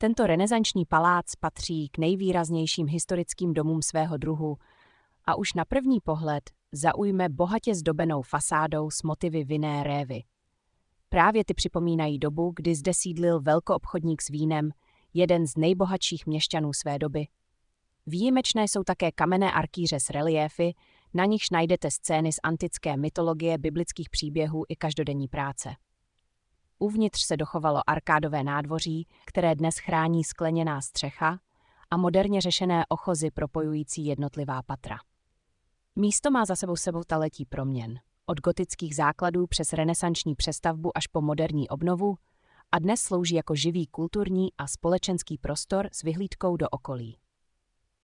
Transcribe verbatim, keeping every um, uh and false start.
Tento renesanční palác patří k nejvýraznějším historickým domům svého druhu a už na první pohled zaujme bohatě zdobenou fasádou s motivy vinné révy. Právě ty připomínají dobu, kdy zde sídlil velkoobchodník s vínem, jeden z nejbohatších měšťanů své doby. Výjimečné jsou také kamenné arkýře s reliéfy, na nichž najdete scény z antické mytologie, biblických příběhů i každodenní práce. Uvnitř se dochovalo arkádové nádvoří, které dnes chrání skleněná střecha a moderně řešené ochozy propojující jednotlivá patra. Místo má za sebou sebou staletí proměn, od gotických základů přes renesanční přestavbu až po moderní obnovu a dnes slouží jako živý kulturní a společenský prostor s vyhlídkou do okolí.